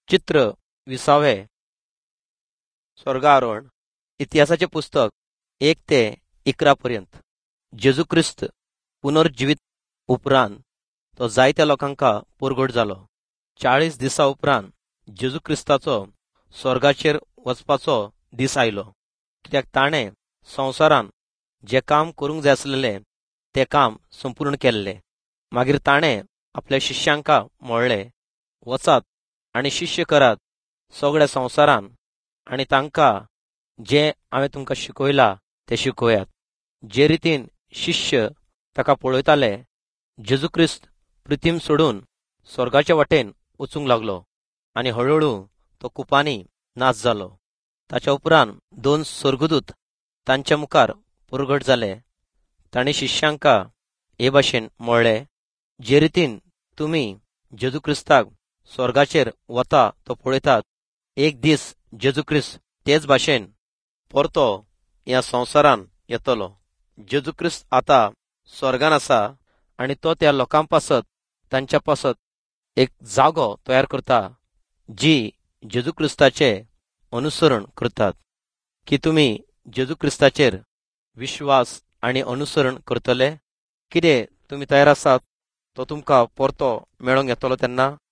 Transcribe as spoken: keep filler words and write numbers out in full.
चित्र विसावे स्वर्गारोहण इतिहासाचे पुस्तक एक ते इकरा पर्यंत जेजू ख्रिस्त पुनर्जीवित उपरांत तो जायत्या लोकांका पुरगट जालो. चाळीस दिसा उपरांत जेजू ख्रिस्ताचो स्वर्गाचेर वचपाचो दीस आयलो, कित्याक ताणें संवसारान जे काम करूंक जाय आसलेले ते काम संपूर्ण केल्ले. मागीर ताणें आपल्या शिष्यांका म्हणले, वचात आनी शिष्य करात सगळ्या संवसारान आनी तांकां जे हांवें तुमकां शिकयलां ते शिकयात. जे रितीन शिष्य ताका पळयताले, जेजू ख्रिस्त पृथ्वीम सोडून स्वर्गाच्या वाटेन वचूंक लागलो आनी हळूहळू तो कुपांनी नाश जालो. ताच्या उपरांत दोन स्वर्गदूत तांच्या मुखार पुरगट जाले. तांणी शिष्यांका हे भाशेन म्हणले, जे रितीन तुमी जेजू ख्रिस्ताक स्वर्गाचेर वता तो पळयतात, एक दीस जेजू ख्रिस्त तेच भाशेन परतो ह्या संवसारान येतलो. जेजू ख्रिस्त आतां स्वर्गान आसा आनी तो त्या लोकां पासत तांच्या पासत एक जागो तयार करता जी जेजू ख्रिस्ताचे अनुसरण करतात. की तुमी जेजू ख्रिस्ताचेर विश्वास आनी अनुसरण करतले? कितें तुमी तयार आसात तो तुमकां परतो मेळोंक येतलो तेन्ना?